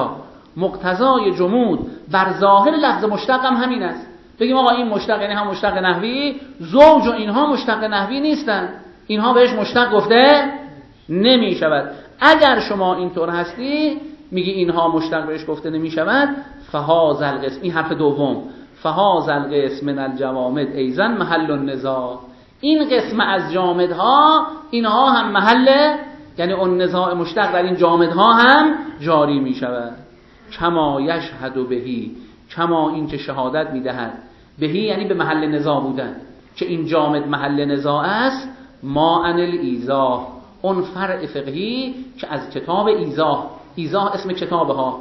مقتضای جمود بر ظاهر لفظ مشتق هم همین است. بگیم آقا این مشتق یعنی هم مشتق نحوی، زوج و اینها مشتق نحوی نیستن، اینها بهش مشتق گفته نمی شود. اگر شما اینطور هستی میگی اینها مشتق بهش گفته نمی شود، فهذا القسم، این حرف دوم، فهذا القسم من الجوامد ایضا محل النزاع، این قسم از جامدها اینها هم محل، یعنی اون نزاع مشتق در این جامدها هم جاری می شود. کما یشهد بهی، کما این که شهادت می دهد، بهی یعنی به محل نزاع بودن، که این جامد محل نزاع است. ما عن الایضاح، اون فرع فقهی که از کتاب ایضاح، ایضاح اسم کتابها،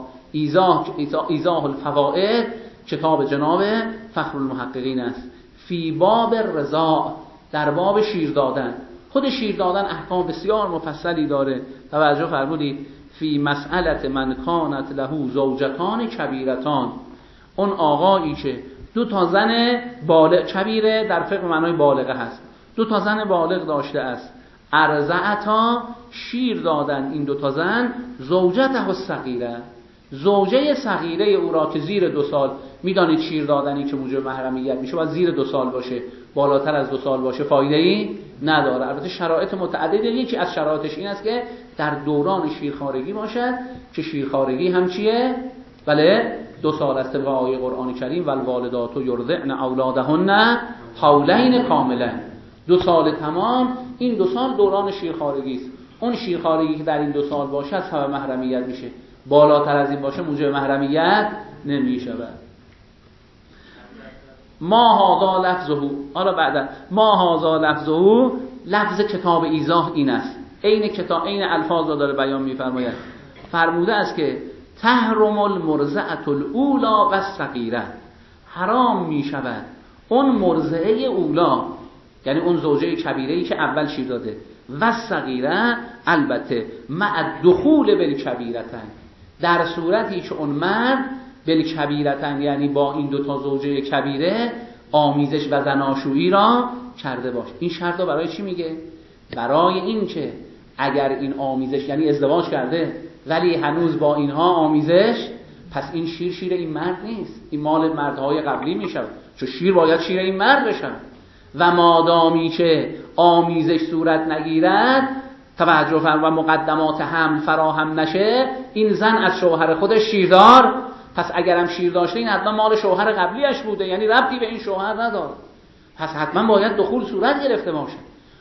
ایضاح الفوائد کتاب جناب فخر المحققین است. فی باب رضاع، در باب شیر دادن. خود شیر دادن احکام بسیار مفصلی داره، توجه فرمودید. فی مسئله من کانت له زوجتان کبیرتان، اون آقایی که دو تا زن بالغ، کبیره در فقه معنای بالغه هست، دو تا زن بالغ داشته است، ارضعتا شیر دادن این دو تا زن، زوجته الصغیره زوجه صغیره او را که زیر 2 سال، میدانید شیر دادنی که موجب محرمیت میشه باید زیر 2 سال باشه، بالاتر از 2 سال باشه فایده ای نداره. البته شرایط متعدده، یکی از شرایطش این است که در دوران شیرخوارگی باشد که شیرخوارگی هم چیه؟ بله 2 سال است طبق آیه قرآن کریم والوالدات یرضعن اولادهن حولین کاملین، 2 سال تمام. این 2 سال دوران شیرخوارگی است. اون شیرخوارگی که در این 2 سال باشه سبب محرمیت میشه، بالاتر از این باشه موجب محرمیت نمیشود. ما هذا لفظه، حالا بعدا ما هذا لفظه، لفظ کتاب ایضاح این است، عین الفاظ را داره بیان میفرماید. فرموده است که تحرم المرضعة الاولی و الصغیره، حرام میشود اون مرضعه اولا یعنی اون زوجه کبیره‌ای که اول شیر داده، و الصغیره البته مع الدخول بالکبیرتین، در صورتی که اون مرد بالکبیرتین یعنی با این 2 تا زوجه کبیره آمیزش و زناشویی را کرده باشه. این شرط رو برای چی میگه؟ برای این که اگر این آمیزش یعنی ازدواج کرده ولی هنوز با اینها آمیزش، پس این شیر این مرد نیست، این مال مردهای قبلی میشه، چون شیر باید شیر این مرد بشه. و مادامی که آمیزش صورت نگیرد، توجه فرم و مقدمات حمل فراهم نشه، این زن از شوهر خودش شیردار، پس اگرم شیر داشته این حتما مال شوهر قبلیش بوده، یعنی ربطی به این شوهر نداره، پس حتما باید دخول صورت گرفته باشه،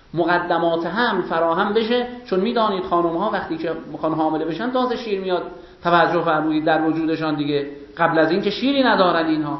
مقدمات حمل فراهم بشه. چون میدانید خانم ها وقتی که میخوان حامله بشن تازه شیر میاد، توجه فرمایید در وجودشان دیگه، قبل از این که شیری ندارن اینها.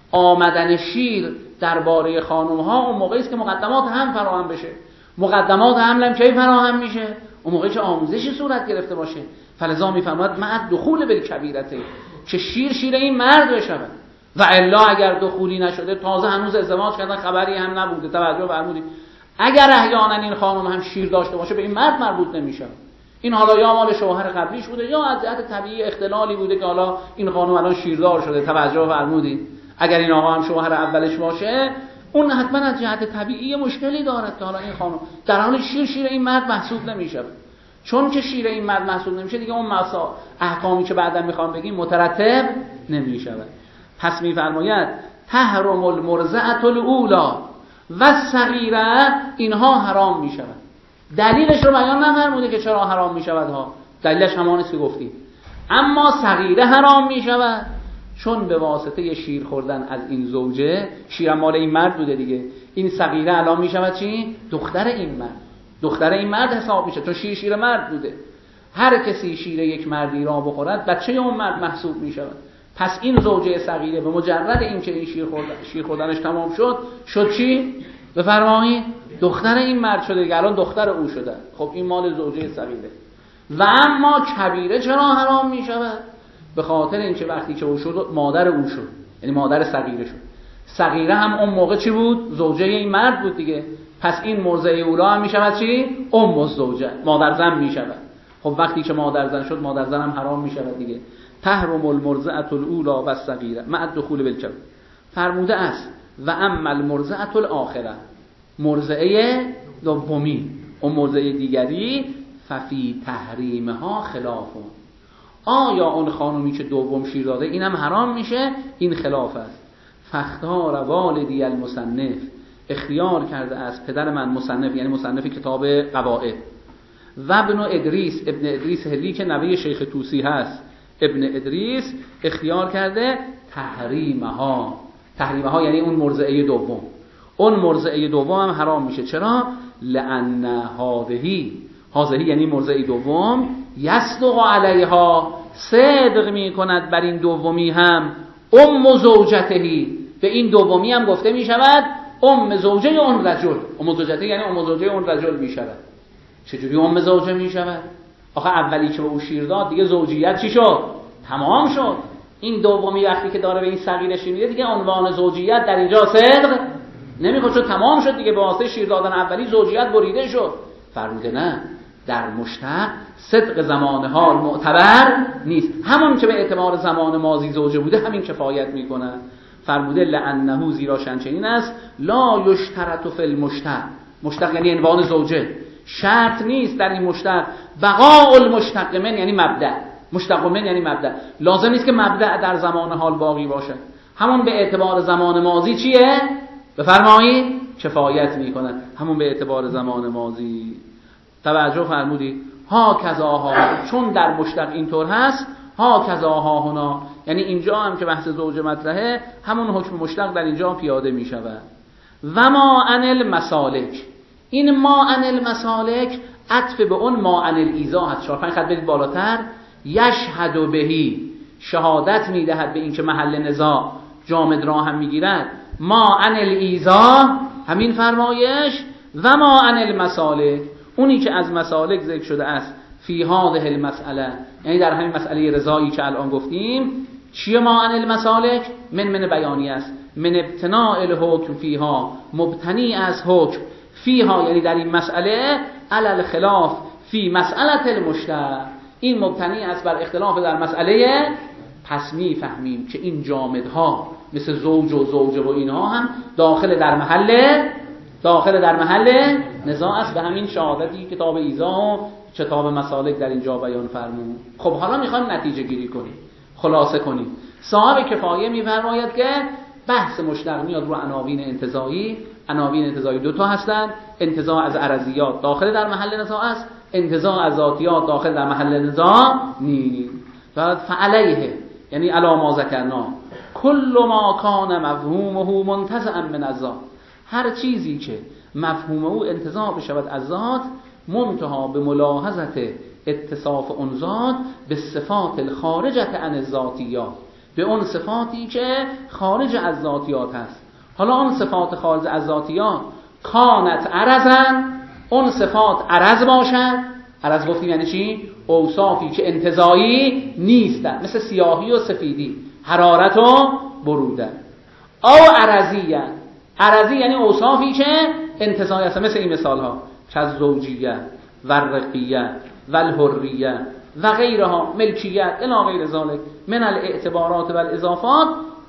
آمدن شیر درباره خانم ها اون موقعی است که مقدمات حمل فراهم بشه. مقدمات حمل هم کی فراهم میشه؟ اون موقعی که آموزشی صورت گرفته باشه. فلذا میفرماید مع دخول بالکبیرته، که شیر این مرد بشه. و الا اگر دخولی نشده، تازه هنوز ازدواج کردن خبری هم نبوده، توجه فرمودید، اگر احیانا این خانم هم شیر داشته باشه به این مرد مربوط نمیشه. این حالا یا مال شوهر قبلیش بوده یا از جهت طبیعی اختلالی بوده که حالا این خانم الان شیردار شده، توجه فرمودید. اگر این آقا هم شوهر اولش باشه، اون حتما از جهت طبیعی مشکلی دارد که حالا این خانم در حال شیر این مرد محسوب نمیشه. چون که شیر این مرد محسوب نمیشه دیگه اون احکامی که بعدا میخوام بگیم مترتب نمیشه. پس میفرماید تحرم المرضعة الاولی و الصغیره، اینها حرام میشود. دلیلش رو بیان نفرموده که چرا حرام میشود ها، دلیلش همون است که گفتیم. اما صغیره حرام میشود چون به واسطه شیر خوردن از این زوجه، شیر مال این مرد بوده دیگه، این صغیره الان میشود چی؟ دختر این مرد. دختر این مرد حساب میشه چون شیر مرد بوده. هر کسی شیر یک مردی را بخورد بچه اون مرد محسوب میشود. پس این زوجه صغیره به مجرد اینکه این شیر خوردنش تمام شد چی؟ بفرمایید دختر این مرد شده دیگه، الان دختر او شده. خب این مال زوجه صغیره. و اما کبیره چرا حرام میشود؟ به خاطر اینکه وقتی که او شد مادر او شد، یعنی مادر صغیره شد. صغیره هم اون موقع چی بود؟ زوجه این مرد بود دیگه. پس این مرضعه اولا هم میشود چی؟ الزوجه، مادر زن میشود. خب وقتی که مادر زن شد مادر زن هم حرام میشود دیگه. تحرم المرضعة الاولی و الصغیره مع الدخول بالکبیره. فرموده است و اما المرضعة الاخره، مرضعه دومی، اون مرضعه دیگری، ففی تحریمها خلافون، آیا اون خانومی که دوم شیر داده اینم حرام میشه؟ این خلاف است. فاختار والدی المصنف، اختیار کرده از پدر من مصنف، یعنی مصنف کتاب قواعد، و ابن ادریس هلی که نوه شیخ طوسی هست، ابن ادریس اختیار کرده تحریمها یعنی اون مرضعه دوم. اون مرضعه دوم هم حرام میشه. چرا؟ لأن هذه یعنی مرضعه دوم یصدق علیها، صدق میکند بر این دومی هم، زوجتهی، به این دومی هم گفته میشود زوجه اون رجل. زوجته یعنی زوجه اون رجل میشود. چجوری زوجه میشود؟ آخه اولی که به او شیر داد دیگه زوجیت چی شد؟ تمام شد. این دومی وقتی که داره به این صغیره شیر میده دیگه عنوان زوجیت در اینجا صدق نمیخواد، چون تمام شد دیگه، به واسطه شیر دادن اولی زوجیت بریده شد. فرموده نه، در مشتق صدق زمان حال معتبر نیست، همون که به اعتبار زمان ماضی زوجه بوده همین کفایت میکنه. فرموده لعنه، زیرا شنچنین است، لا یشترط فی المشتق. مشتق یعنی عنوان زوجه، شرط نیست در این مشتق بقاء المشتق من یعنی مبدأ، مشتق من یعنی مبدأ، لازم نیست که مبدأ در زمان حال باقی باشه. همون به اعتبار زمان ماضی چیه؟ بفرمایید کفایت میکند، همون به اعتبار زمان ماضی. توجه فرمودید؟ ها کذاها، چون در مشتق اینطور هست، ها کذاها هنا، یعنی اینجا هم که بحث زوجه مطرحه، همون حکم مشتق در اینجا پیاده می شود. و ما عن المسالک، این ما عن المسالک عطف به اون ما عن الایذا هست. 4-5 خط برید بالاتر. یشهد بهی، شهادت میدهد به این که محل نزاع جامد را هم میگیرد. ما عن الایذا همین فرمایش، و ما عن المسالک اونی که از مسالک ذکر شده است، فی هذه المسئله، یعنی در همین مسئله رضایی که الان گفتیم. چیه ما عن المسالک؟ من بیانی است، من ابتناء الحکم فیها، مبتنی از حکم فیها یعنی در این مسئله، علی الخلاف فی مسئله المشتق، این مبتنی است بر اختلاف در مسئله. پس میفهمیم که این جامدها مثل زوج و زوجه و اینها هم داخل در محل نزاع است. به همین شهادتی کتاب ایذا و کتاب مسالک در اینجا بیان فرمود. خب حالا میخوایم نتیجه گیری کنیم، خلاصه کنیم. صاحب کفایه میفرماید که بحث مشتق میاد رو عناوین انتزاعی. عناوین انتزاعی 2 تا هستند، انتزاع از عرضیات داخل در محل نزاع است، انتزاع از ذاتیات داخل در محل نزاع نیست. و فعلیه یعنی علی ما ذکرنا، کل ما کان مفهومه منتزعا من الذات، هر چیزی که مفهوم او انتزاع بشود از ذات، منتها به ملاحظت اتصاف اون ذات به صفات الخارجه عن الذاتیات، به اون صفاتی که خارج از ذاتیات هست. حالا اون صفات خارج از ذاتیات کانت عرضن، اون صفات عرض باشد. عرض گفتیم یعنی چی؟ اوصافی که انتزاعی نیستن، مثل سیاهی و سفیدی، حرارت و بروده. او عرضیه، عرضی یعنی اوصافی که انتزاعی هستن، مثل این مثال ها که از زوجیه و رقیه و الحریه و غیرها، ملکیت الی غیر ذلک من الاعتبارات و الاضافات،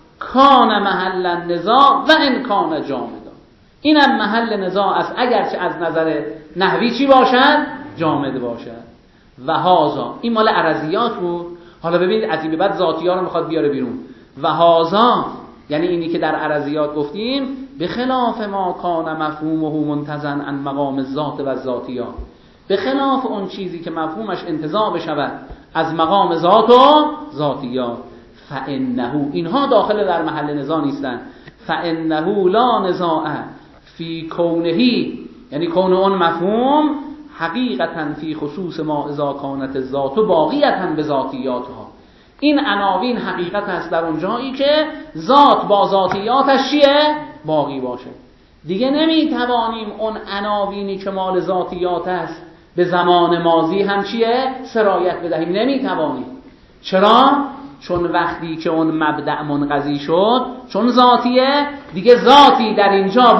کان محل النزاع و ان کان جامدا، اینم محل نزاع است اگرچه از نظر نحوی چی باشد؟ جامد باشد. و هازا، این مال عرضیات بود. حالا ببینید از این به بعد ذاتیات رو میخواد بیاره بیرون. و هازا یعنی اینی که در عرضیات گفتیم، به خلاف ما کان مفهومه منتزعا عن مقام الذات و الذاتیات، به خلاف اون چیزی که مفهومش انتزاع بشود از مقام ذات و ذاتیات. فانه، اینها داخل در محل نزاع نیستن. فانه لا نزاع فی کونه، یعنی کون اون مفهوم حقیقتا فی خصوص ما اذا کانت الذات باقیتا به ذاتیاتها. این عناوین حقیقت است در اون جایی که ذات با ذاتیاتش چیه؟ باقی باشه. دیگه نمیتوانیم اون عناوینی که مال ذاتیات است به زمان ماضی هم چیه؟ سرایت بدهیم. نمیتوانیم. چرا؟ چون وقتی که اون مبدأ منقضی شد، چون ذاتیه، دیگه ذاتی در اینجا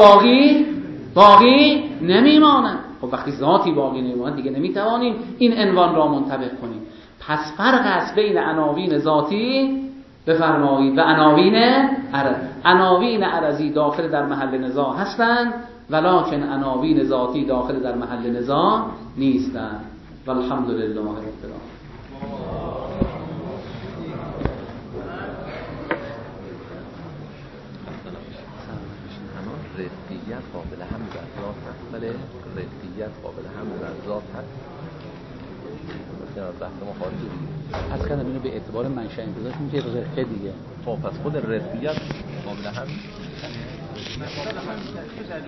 باقی نمیماند. خب وقتی ذاتی باقی نمیماند دیگه نمیتوانیم این عنوان را منطبق کنیم. پس فرق است بین عناوین ذاتی بفرمایید و عناوین عرض. عناوین عرضی داخل در محل نزاع هستند، ولکن عناوین ذاتی داخل در محل نزاع نیستند. والحمدلله رب العالمین.
رفعیت قابل هم در ذات هست، ولی رفعیت قابل هم در ذات هست. بحث ما خارجی
از کردم اینو به اعتبار منشأ انتزاعش میشه رفع دیگه.
خب پس خود رفعیت قابل هم